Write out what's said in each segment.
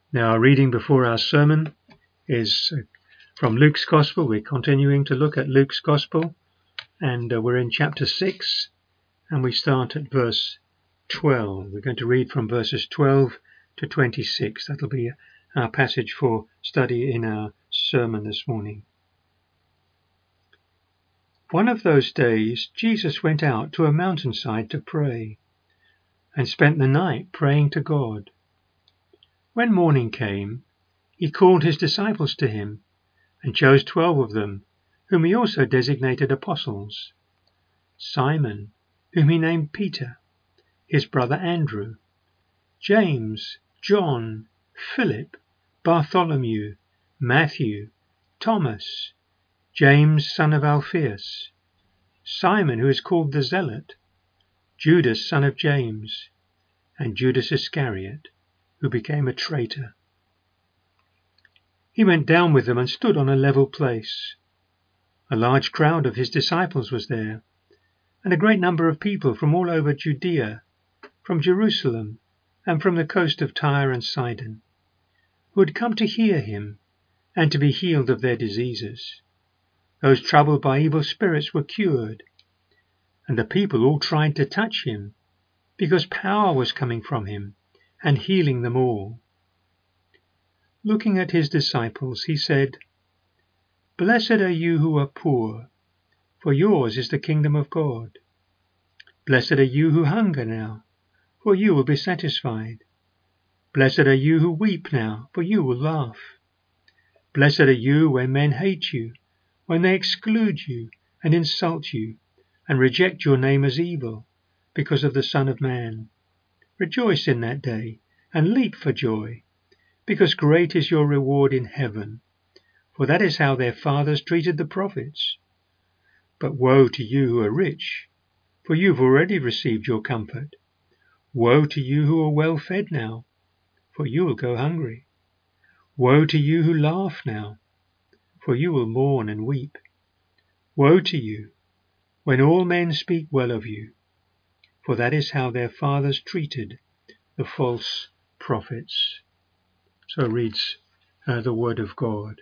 Now, our reading before our sermon is from Luke's Gospel. We're continuing to look at Luke's Gospel, and we're in chapter 6, and we start at verse 12. We're going to read from verses 12 to 26. That'll be our passage for study in our sermon this morning. One of those days, Jesus went out to a mountainside to pray, and spent the night praying to God. When morning came, he called his disciples to him, and chose 12 of them, whom he also designated apostles: Simon, whom he named Peter, his brother Andrew, James, John, Philip, Bartholomew, Matthew, Thomas, James son of Alphaeus, Simon who is called the Zealot, Judas son of James, and Judas Iscariot, who became a traitor. He went down with them and stood on a level place. A large crowd of his disciples was there, and a great number of people from all over Judea, from Jerusalem, and from the coast of Tyre and Sidon, who had come to hear him and to be healed of their diseases. Those troubled by evil spirits were cured, and the people all tried to touch him, because power was coming from him and healing them all. Looking at his disciples, he said, "Blessed are you who are poor, for yours is the kingdom of God. Blessed are you who hunger now, for you will be satisfied. Blessed are you who weep now, for you will laugh. Blessed are you when men hate you, when they exclude you and insult you, and reject your name as evil, because of the Son of Man. Rejoice in that day, and leap for joy, because great is your reward in heaven, for that is how their fathers treated the prophets. But woe to you who are rich, for you've already received your comfort. Woe to you who are well fed now, for you will go hungry. Woe to you who laugh now, for you will mourn and weep. Woe to you when all men speak well of you, for that is how their fathers treated the false prophets." So reads the word of God.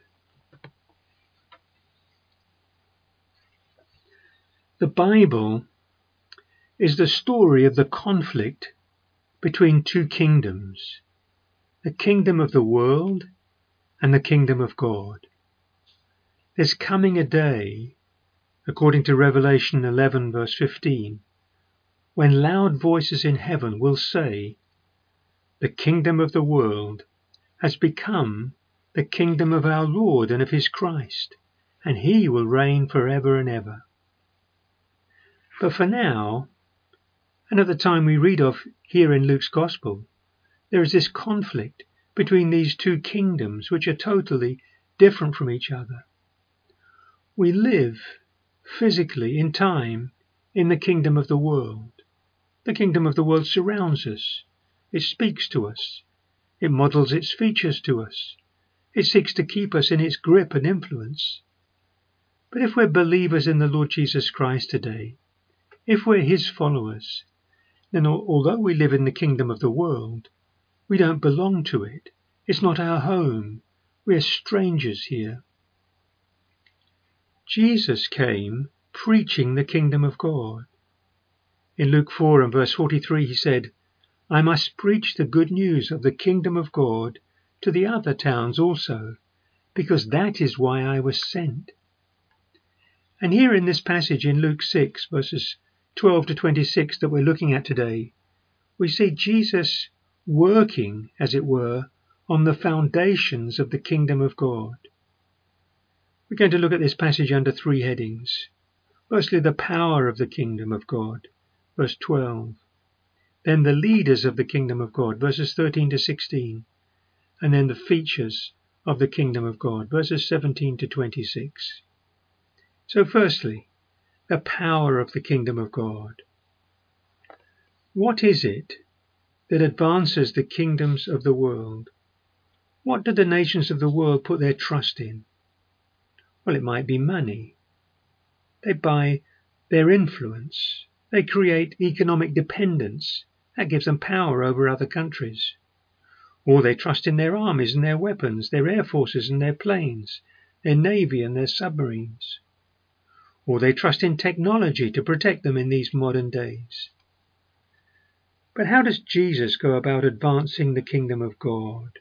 The Bible is the story of the conflict between two kingdoms, the kingdom of the world and the kingdom of God. There's coming a day, according to Revelation 11 verse 15, when loud voices in heaven will say, "The kingdom of the world has become the kingdom of our Lord and of his Christ, and he will reign forever and ever." But for now, and at the time we read of here in Luke's Gospel, there is this conflict between these two kingdoms which are totally different from each other. We live physically in time in the kingdom of the world. The kingdom of the world surrounds us. It speaks to us. It models its features to us. It seeks to keep us in its grip and influence. But if we're believers in the Lord Jesus Christ today, if we're his followers, then although we live in the kingdom of the world, we don't belong to it. It's not our home. We're strangers here. Jesus came preaching the kingdom of God. In Luke 4 and verse 43 he said, "I must preach the good news of the kingdom of God to the other towns also, because that is why I was sent." And here in this passage in Luke 6 verses 12 to 26 that we're looking at today, we see Jesus working, as it were, on the foundations of the kingdom of God. We're going to look at this passage under 3 headings. Firstly, the power of the kingdom of God, verse 12. Then the leaders of the kingdom of God, verses 13 to 16. And then the features of the kingdom of God, verses 17 to 26. So firstly, the power of the kingdom of God. What is it that advances the kingdoms of the world? What do the nations of the world put their trust in? Well, it might be money. They buy their influence. They create economic dependence. That gives them power over other countries. Or they trust in their armies and their weapons, their air forces and their planes, their navy and their submarines. Or they trust in technology to protect them in these modern days. But how does Jesus go about advancing the kingdom of God?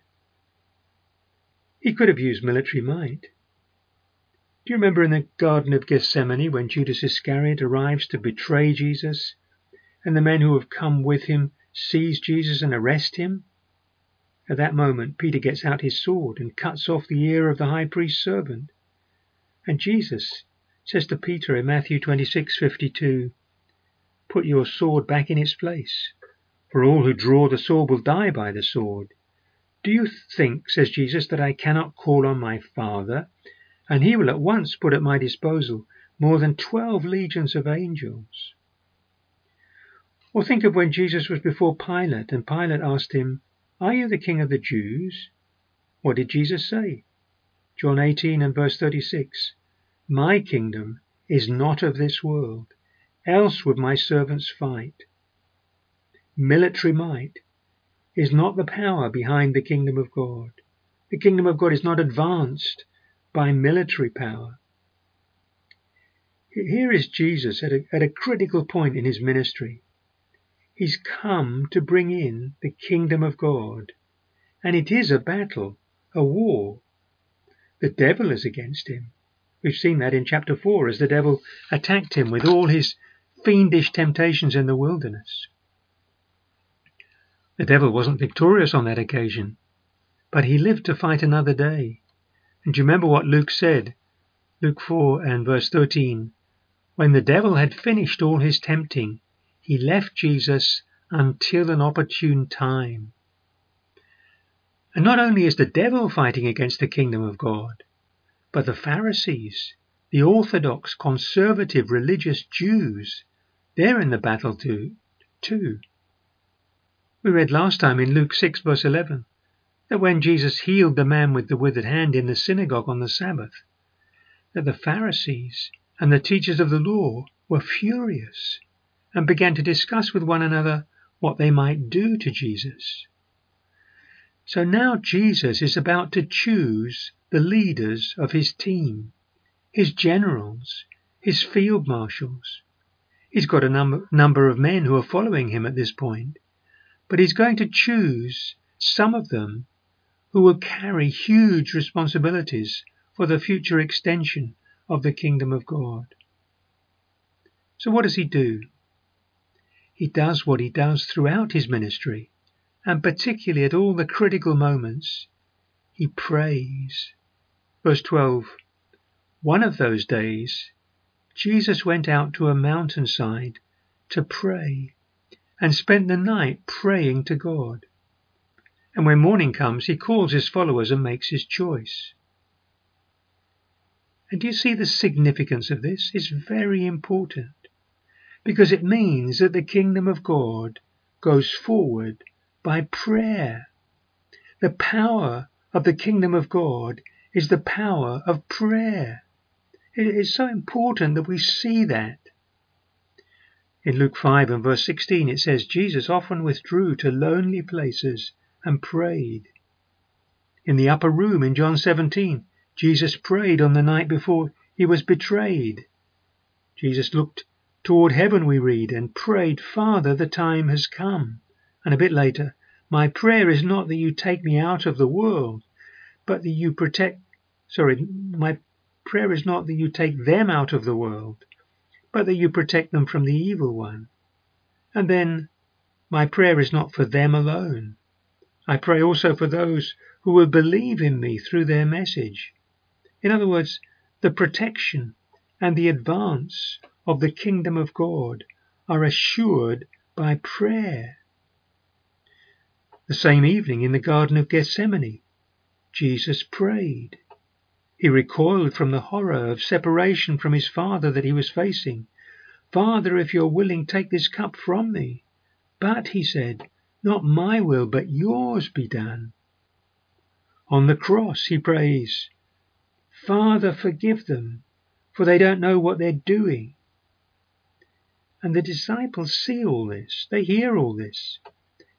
He could have used military might. Do you remember in the Garden of Gethsemane when Judas Iscariot arrives to betray Jesus, and the men who have come with him seize Jesus and arrest him? At that moment, Peter gets out his sword and cuts off the ear of the high priest's servant. And Jesus says to Peter in Matthew 26:52, "Put your sword back in its place, for all who draw the sword will die by the sword. Do you think," says Jesus, "that I cannot call on my Father, and he will at once put at my disposal more than 12 legions of angels?" Or think of when Jesus was before Pilate, and Pilate asked him, "Are you the king of the Jews?" What did Jesus say? John 18 and verse 36, "My kingdom is not of this world, else would my servants fight." Military might is not the power behind the kingdom of God. The kingdom of God is not advanced by military power. Here is Jesus at a critical point in his ministry. He's come to bring in the kingdom of God, and it is a battle, a war. The devil is against him. We've seen that in chapter 4 as the devil attacked him with all his fiendish temptations in the wilderness. The devil wasn't victorious on that occasion, but he lived to fight another day. And do you remember what Luke said? Luke 4 and verse 13, "When the devil had finished all his tempting, he left Jesus until an opportune time." And not only is the devil fighting against the kingdom of God, but the Pharisees, the orthodox, conservative, religious Jews, they're in the battle too. We read last time in Luke 6 verse 11 that when Jesus healed the man with the withered hand in the synagogue on the Sabbath, that the Pharisees and the teachers of the law were furious and began to discuss with one another what they might do to Jesus. So now Jesus is about to choose the leaders of his team, his generals, his field marshals. He's got a number of men who are following him at this point, but he's going to choose some of them who will carry huge responsibilities for the future extension of the kingdom of God. So what does he do? He does what he does throughout his ministry, and particularly at all the critical moments. He prays. Verse 12, "One of those days, Jesus went out to a mountainside to pray and spent the night praying to God. And when morning comes, he calls his followers and makes his choice." And do you see the significance of this? It's very important, because it means that the kingdom of God goes forward by prayer. The power of the kingdom of God is the power of prayer. It is so important that we see that. In Luke 5 and verse 16 it says, Jesus often withdrew to lonely places and prayed. In the upper room in John 17, Jesus prayed on the night before he was betrayed. Jesus looked toward heaven, we read, and prayed, "Father, the time has come." And a bit later, "My prayer is not that you take me out of the world, but that you my prayer is not that you take them out of the world, but that you protect them from the evil one." And then, "My prayer is not for them alone. I pray also for those who will believe in me through their message." In other words, the protection and the advance of the kingdom of God are assured by prayer. The same evening in the Garden of Gethsemane, Jesus prayed. He recoiled from the horror of separation from his Father that he was facing. "Father, if you're willing, take this cup from me. But," he said, "not my will, but yours be done." On the cross, he prays, "Father, forgive them, for they don't know what they're doing." And the disciples see all this. They hear all this.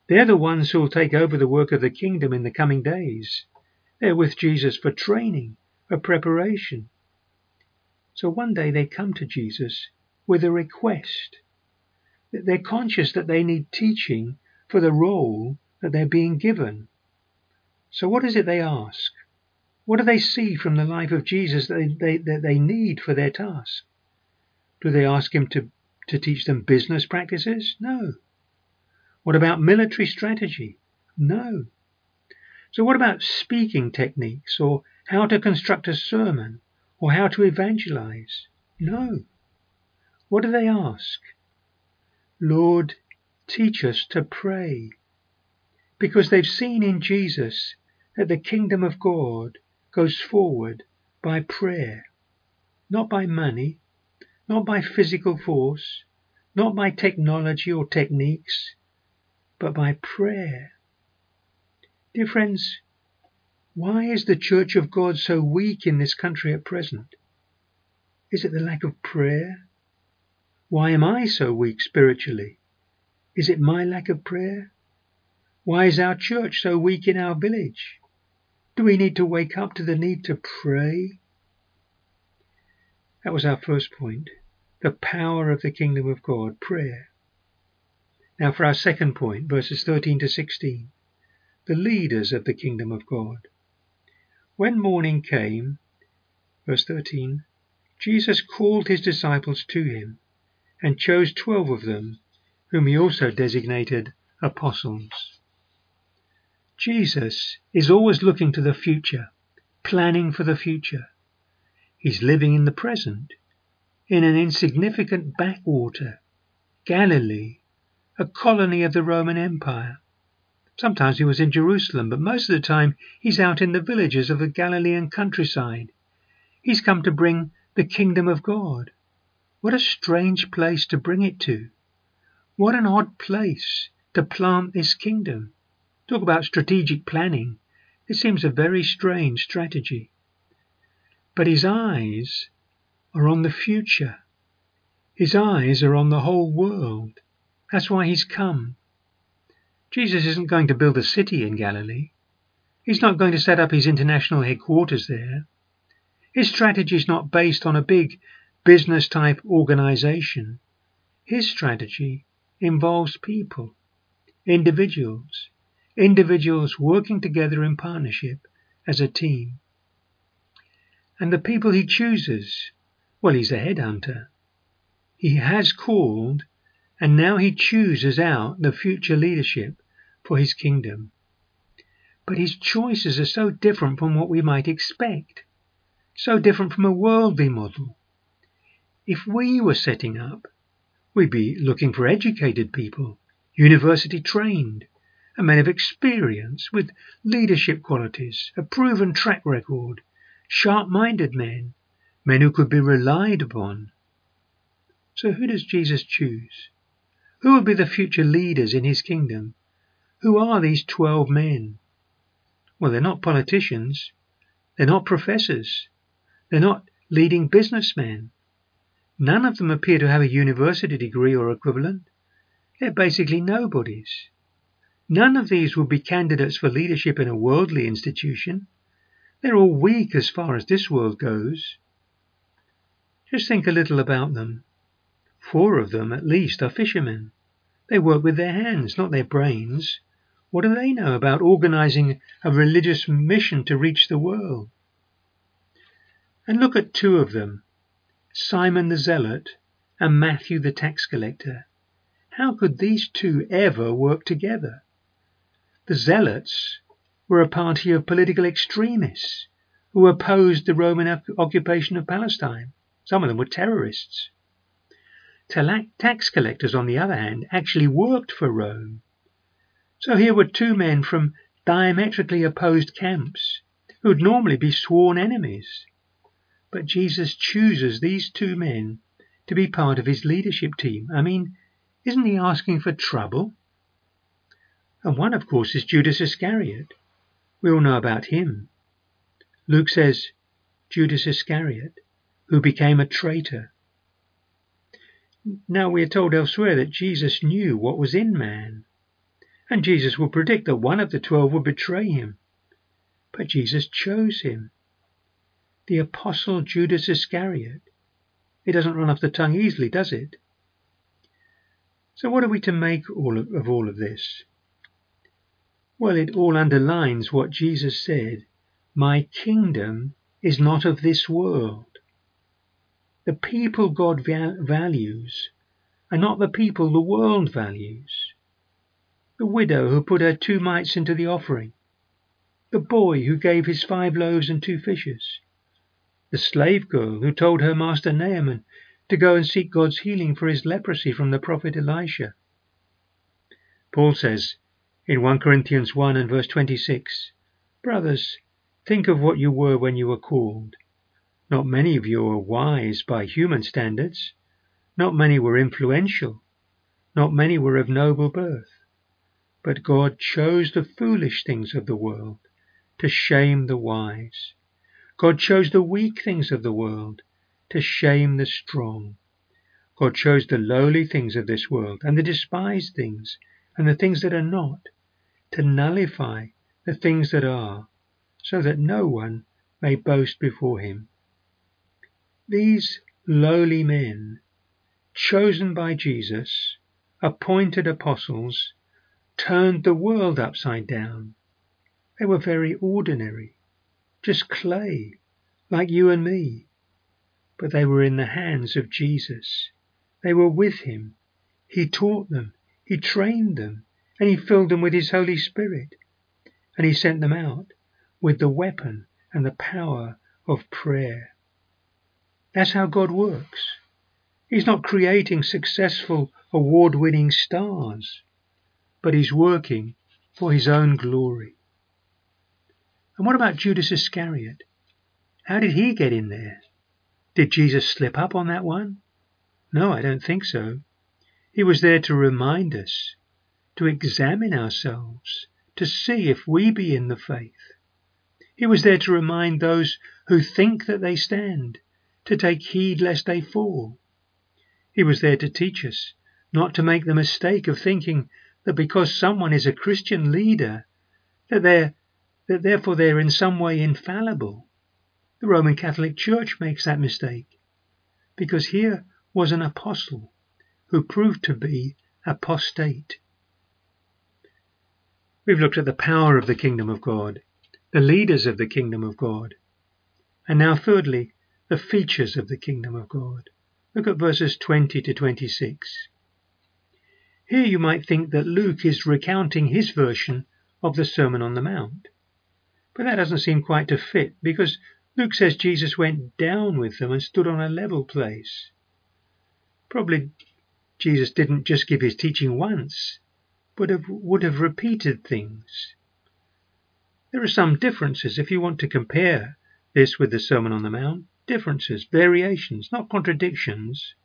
They're the ones who will take over the work of the kingdom in the coming days. They're with Jesus for training, for preparation. So one day they come to Jesus with a request. They're conscious that they need teaching for the role that they're being given. So what is it they ask? What do they see from the life of Jesus that they need for their task? Do they ask him to teach them business practices? No. What about military strategy? No. So what about speaking techniques, or how to construct a sermon, or how to evangelize? No. What do they ask? Lord, teach us to pray. Because they've seen in Jesus that the kingdom of God goes forward by prayer, not by money, not by physical force, not by technology or techniques, but by prayer. Dear friends, why is the Church of God so weak in this country at present? Is it the lack of prayer? Why am I so weak spiritually? Is it my lack of prayer? Why is our church so weak in our village? Do we need to wake up to the need to pray? That was our first point. The power of the kingdom of God, prayer. Now for our second point, verses 13 to 16. The leaders of the kingdom of God. When morning came, verse 13, Jesus called his disciples to him and chose 12 of them, whom he also designated apostles. Jesus is always looking to the future, planning for the future. He's living in the present, in an insignificant backwater, Galilee, a colony of the Roman Empire. Sometimes he was in Jerusalem, but most of the time he's out in the villages of the Galilean countryside. He's come to bring the kingdom of God. What a strange place to bring it to. What an odd place to plant this kingdom. Talk about strategic planning. It seems a very strange strategy. But his eyes are on the future. His eyes are on the whole world. That's why he's come. Jesus isn't going to build a city in Galilee. He's not going to set up his international headquarters there. His strategy is not based on a big business-type organization. His strategy involves people, individuals working together in partnership as a team. And the people he chooses, well, he's a headhunter. He has called, and now he chooses out the future leadership for his kingdom. But his choices are so different from what we might expect, so different from a worldly model. If we were setting up, we'd be looking for educated people, university trained, and men of experience with leadership qualities, a proven track record, sharp-minded men who could be relied upon. So who does Jesus choose? Who will be the future leaders in his kingdom? Who are these 12 men? Well, they're not politicians. They're not professors. They're not leading businessmen. None of them appear to have a university degree or equivalent. They're basically nobodies. None of these would be candidates for leadership in a worldly institution. They're all weak as far as this world goes. Just think a little about them. 4 of them, at least, are fishermen. They work with their hands, not their brains. What do they know about organizing a religious mission to reach the world? And look at 2 of them, Simon the Zealot and Matthew the tax collector. How could these 2 ever work together? The Zealots were a party of political extremists who opposed the Roman occupation of Palestine. Some of them were terrorists. Tax collectors, on the other hand, actually worked for Rome. So here were 2 men from diametrically opposed camps who would normally be sworn enemies. But Jesus chooses these 2 men to be part of his leadership team. I mean, isn't he asking for trouble? And one, of course, is Judas Iscariot. We all know about him. Luke says, Judas Iscariot, who became a traitor. Now we are told elsewhere that Jesus knew what was in man. And Jesus will predict that one of the 12 will betray him. But Jesus chose him. The apostle Judas Iscariot. It doesn't run off the tongue easily, does it? So what are we to make of all of this? Well, it all underlines what Jesus said. My kingdom is not of this world. The people God values are not the people the world values. The widow who put her 2 mites into the offering. The boy who gave his 5 loaves and 2 fishes. The slave girl who told her master Naaman to go and seek God's healing for his leprosy from the prophet Elisha. Paul says in 1 Corinthians 1 and verse 26, Brothers, think of what you were when you were called. Not many of you were wise by human standards. Not many were influential. Not many were of noble birth. But God chose the foolish things of the world to shame the wise. God chose the weak things of the world to shame the strong. God chose the lowly things of this world and the despised things and the things that are not, to nullify the things that are, so that no one may boast before him. These lowly men, chosen by Jesus, appointed apostles, turned the world upside down. They were very ordinary, just clay, like you and me. But they were in the hands of Jesus. They were with him. He taught them, he trained them, and he filled them with his Holy Spirit. And he sent them out with the weapon and the power of prayer. That's how God works. He's not creating successful, award-winning stars, but he's working for his own glory. And what about Judas Iscariot? How did he get in there? Did Jesus slip up on that one? No, I don't think so. He was there to remind us, to examine ourselves, to see if we be in the faith. He was there to remind those who think that they stand, to take heed lest they fall. He was there to teach us not to make the mistake of thinking that because someone is a Christian leader, that therefore they're in some way infallible. The Roman Catholic Church makes that mistake, because here was an apostle who proved to be apostate. We've looked at the power of the kingdom of God, the leaders of the kingdom of God, and now thirdly, the features of the kingdom of God. Look at verses 20 to 26. Here you might think that Luke is recounting his version of the Sermon on the Mount, but that doesn't seem quite to fit, because Luke says Jesus went down with them and stood on a level place. Probably Jesus didn't just give his teaching once, but would have repeated things. There are some differences if you want to compare this with the Sermon on the Mount. Differences, variations, not contradictions.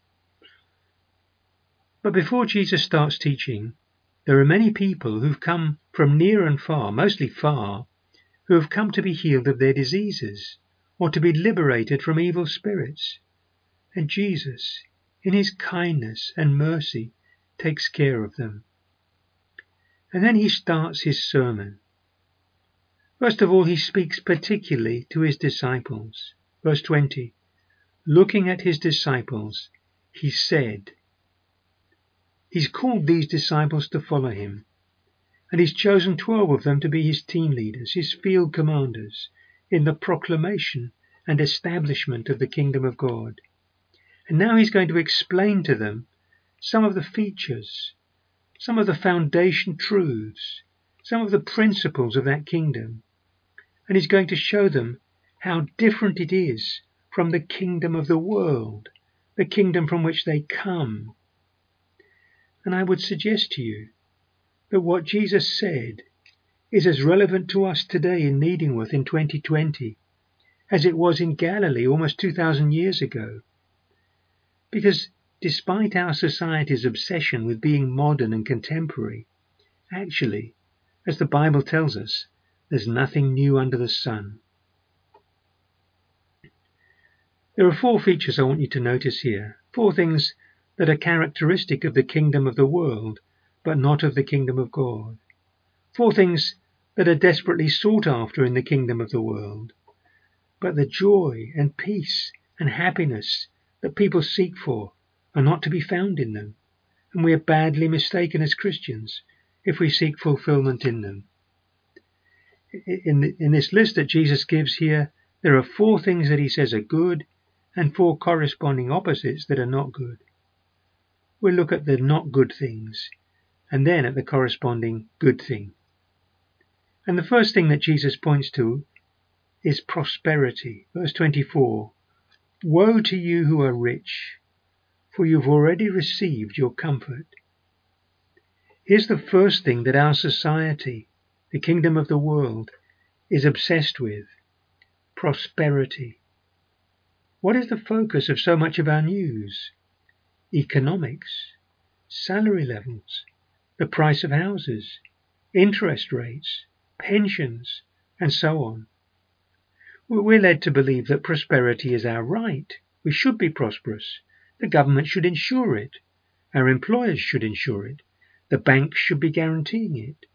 But before Jesus starts teaching, there are many people who've come from near and far, mostly far, who have come to be healed of their diseases or to be liberated from evil spirits. And Jesus, in his kindness and mercy, takes care of them. And then he starts his sermon. First of all, he speaks particularly to his disciples. Verse 20, looking at his disciples, he said. He's called these disciples to follow him, and he's chosen 12 of them to be his team leaders, his field commanders, in the proclamation and establishment of the kingdom of God. And now he's going to explain to them some of the features, some of the foundation truths, some of the principles of that kingdom. And he's going to show them how different it is from the kingdom of the world, the kingdom from which they come. And I would suggest to you that what Jesus said is as relevant to us today in Needingworth in 2020 as it was in Galilee almost 2,000 years ago. Because despite our society's obsession with being modern and contemporary, actually, as the Bible tells us, there's nothing new under the sun. There are 4 features I want you to notice here, 4 things that are characteristic of the kingdom of the world, but not of the kingdom of God. 4 things that are desperately sought after in the kingdom of the world, but the joy and peace and happiness that people seek for are not to be found in them, and we are badly mistaken as Christians if we seek fulfillment in them. In this list that Jesus gives here, there are 4 things that he says are good and 4 corresponding opposites that are not good. We'll look at the not good things and then at the corresponding good thing. And the first thing that Jesus points to is prosperity. Verse 24, "Woe to you who are rich, for you've already received your comfort." Here's the first thing that our society, the kingdom of the world, is obsessed with: prosperity. What is the focus of so much of our news? Economics, salary levels, the price of houses, interest rates, pensions, and so on. We're led to believe that prosperity is our right. We should be prosperous. The government should ensure it. Our employers should ensure it. The banks should be guaranteeing it.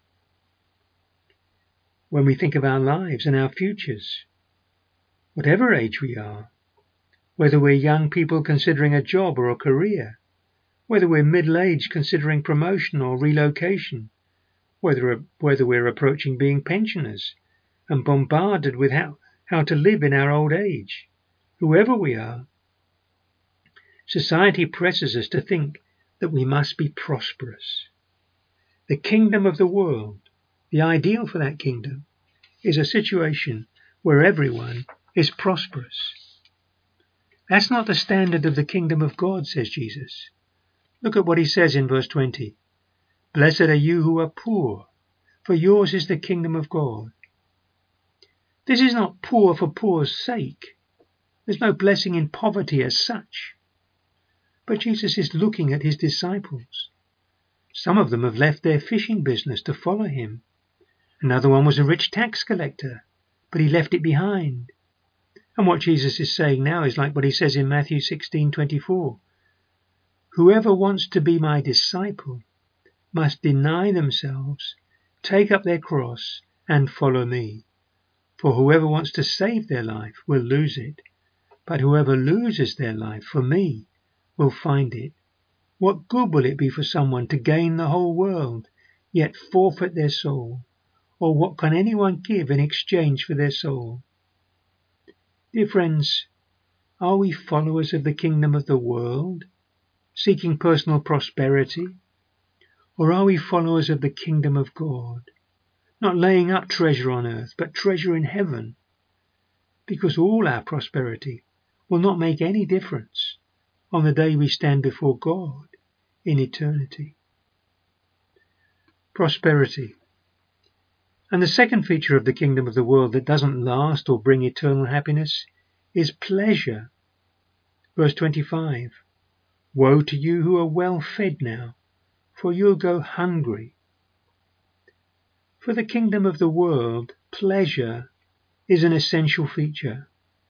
When we think of our lives and our futures, whatever age we are, whether we're young people considering a job or a career, whether we're middle-aged considering promotion or relocation, whether we're approaching being pensioners and bombarded with how to live in our old age, whoever we are, society presses us to think that we must be prosperous. The kingdom of the world, the ideal for that kingdom, is a situation where everyone is prosperous. That's not the standard of the kingdom of God, says Jesus. Look at what he says in verse 20. "Blessed are you who are poor, for yours is the kingdom of God." This is not poor for poor's sake. There's no blessing in poverty as such. But Jesus is looking at his disciples. Some of them have left their fishing business to follow him. Another one was a rich tax collector, but he left it behind. And what Jesus is saying now is like what he says in Matthew 16:24. "Whoever wants to be my disciple must deny themselves, take up their cross, and follow me. For whoever wants to save their life will lose it, but whoever loses their life for me will find it. What good will it be for someone to gain the whole world, yet forfeit their soul? Or what can anyone give in exchange for their soul?" Dear friends, are we followers of the kingdom of the world, seeking personal prosperity? Or are we followers of the kingdom of God, not laying up treasure on earth, but treasure in heaven? Because all our prosperity will not make any difference on the day we stand before God in eternity. Prosperity. And the second feature of the kingdom of the world that doesn't last or bring eternal happiness is pleasure. Verse 25, "Woe to you who are well fed now, for you'll go hungry." For the kingdom of the world, pleasure is an essential feature.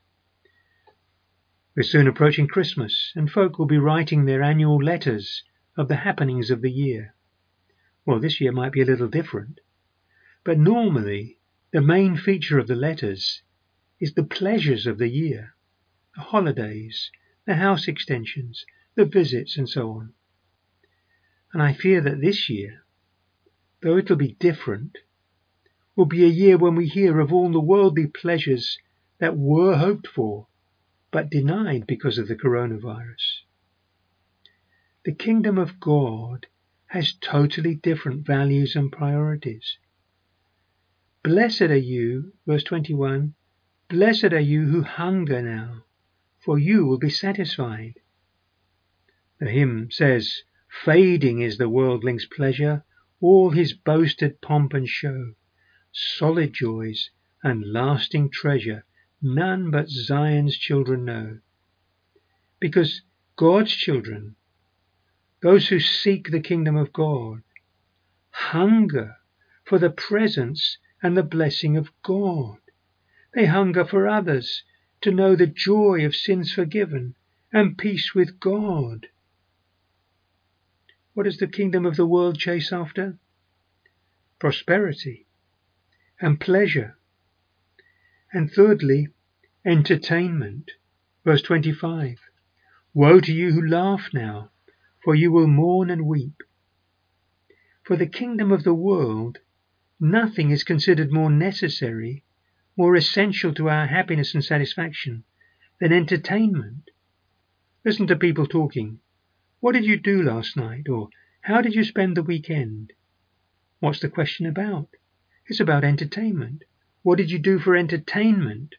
We're soon approaching Christmas, and folk will be writing their annual letters of the happenings of the year. Well, this year might be a little different, but normally the main feature of the letters is the pleasures of the year, the holidays, the house extensions, the visits, and so on. And I fear that this year, though it'll be different, will be a year when we hear of all the worldly pleasures that were hoped for, but denied because of the coronavirus. The kingdom of God has totally different values and priorities. "Blessed are you," verse 21, "blessed are you who hunger now, for you will be satisfied." The hymn says, "Fading is the worldling's pleasure, all his boasted pomp and show. Solid joys and lasting treasure none but Zion's children know." Because God's children, those who seek the kingdom of God, hunger for the presence and the blessing of God. They hunger for others to know the joy of sins forgiven and peace with God. What does the kingdom of the world chase after? Prosperity and pleasure. And thirdly, entertainment. Verse 25. Woe to you who laugh now, for you will mourn and weep. For the kingdom of the world, nothing is considered more necessary, more essential to our happiness and satisfaction than entertainment. Listen to people talking. What did you do last night? Or how did you spend the weekend? What's the question about? It's about entertainment. What did you do for entertainment?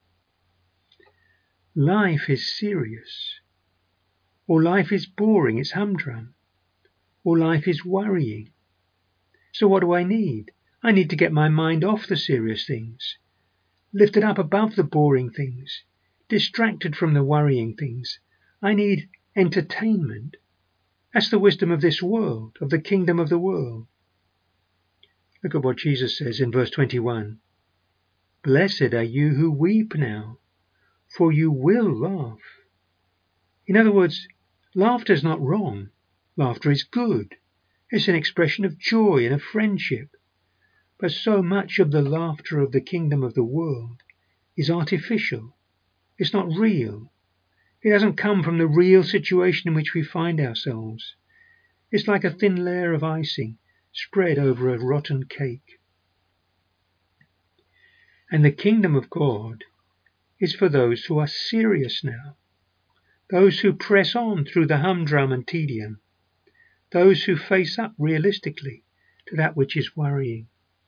Life is serious. Or life is boring, it's humdrum. Or life is worrying. So what do I need? I need to get my mind off the serious things, lifted up above the boring things, distracted from the worrying things. I need entertainment. That's the wisdom of this world, of the kingdom of the world. Look at what Jesus says in verse 21. Blessed are you who weep now, for you will laugh. In other words, laughter is not wrong. Laughter is good. It's an expression of joy and of friendship. But so much of the laughter of the kingdom of the world is artificial. It's not real. It doesn't come from the real situation in which we find ourselves. It's like a thin layer of icing spread over a rotten cake. And the kingdom of God is for those who are serious now, those who press on through the humdrum and tedium, those who face up realistically to that which is worrying.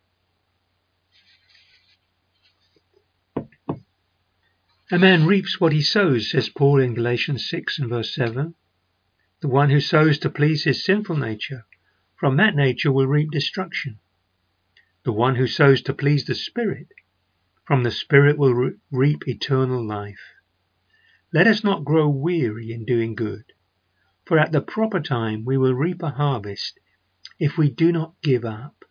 A man reaps what he sows, says Paul in Galatians 6 and verse 7. The one who sows to please his sinful nature, from that nature will reap destruction. The one who sows to please the Spirit, from the Spirit will reap eternal life. Let us not grow weary in doing good, for at the proper time we will reap a harvest if we do not give up.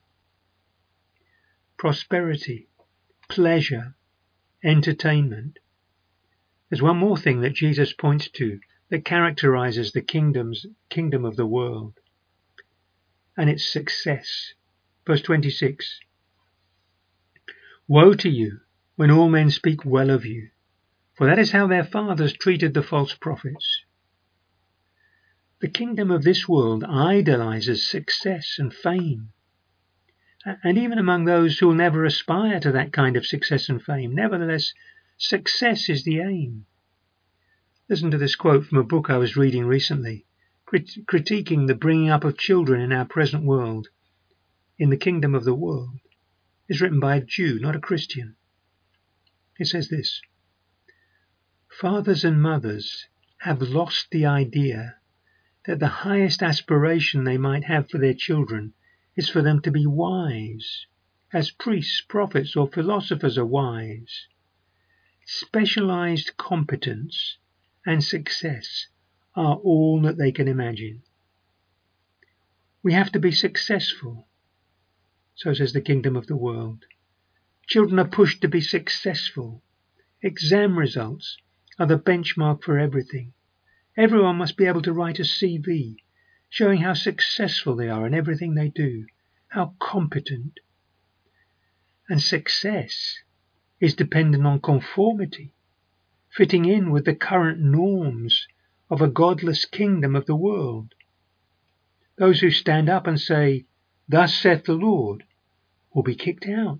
Prosperity, pleasure, entertainment. There's one more thing that Jesus points to that characterizes the kingdom of the world, and it's success. Verse 26. Woe to you when all men speak well of you, for that is how their fathers treated the false prophets. The kingdom of this world idolizes success and fame, and even among those who will never aspire to that kind of success and fame, nevertheless, success is the aim. Listen to this quote from a book I was reading recently, critiquing the bringing up of children in our present world, in the kingdom of the world. It's written by a Jew, not a Christian. It says this: fathers and mothers have lost the idea that the highest aspiration they might have for their children is for them to be wise, as priests, prophets, or philosophers are wise. Specialized competence and success are all that they can imagine. We have to be successful, so says the kingdom of the world. Children are pushed to be successful. Exam results are the benchmark for everything. Everyone must be able to write a CV showing how successful they are in everything they do, how competent. And success is dependent on conformity, fitting in with the current norms of a godless kingdom of the world. Those who stand up and say, "Thus saith the Lord," will be kicked out.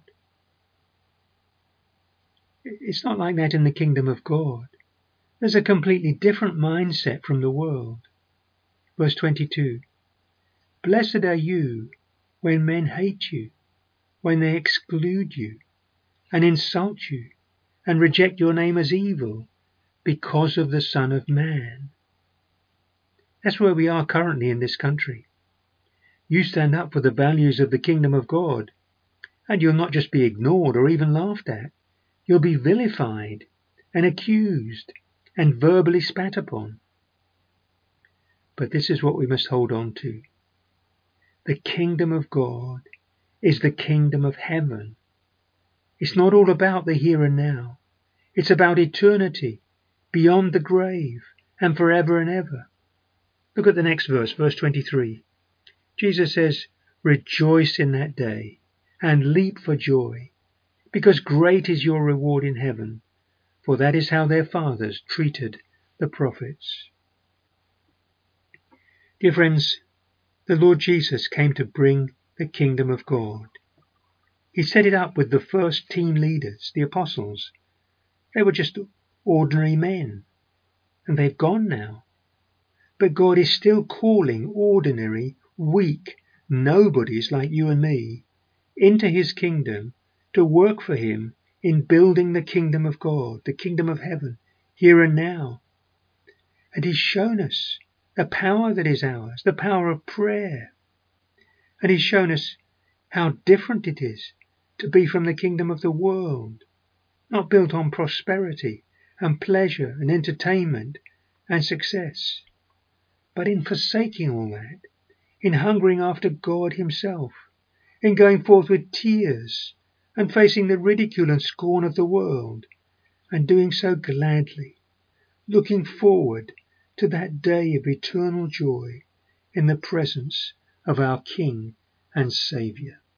It's not like that in the kingdom of God. There's a completely different mindset from the world. Verse 22. Blessed are you when men hate you, when they exclude you, and insult you, and reject your name as evil, because of the Son of Man. That's where we are currently in this country. You stand up for the values of the kingdom of God, and you'll not just be ignored or even laughed at. You'll be vilified and accused and verbally spat upon. But this is what we must hold on to. The kingdom of God is the kingdom of heaven. It's not all about the here and now. It's about eternity, beyond the grave, and forever and ever. Look at the next verse, verse 23. Jesus says, "Rejoice in that day and leap for joy, because great is your reward in heaven, for that is how their fathers treated the prophets." Dear friends, the Lord Jesus came to bring the kingdom of God. He set it up with the first team leaders, the apostles. They were just ordinary men, and they've gone now. But God is still calling ordinary, weak nobodies like you and me into his kingdom to work for him in building the kingdom of God, the kingdom of heaven, here and now. And he's shown us the power that is ours, the power of prayer. And he's shown us how different it is to be from the kingdom of the world, not built on prosperity and pleasure and entertainment and success, but in forsaking all that, in hungering after God himself, in going forth with tears and facing the ridicule and scorn of the world, and doing so gladly, looking forward to that day of eternal joy in the presence of our King and Saviour.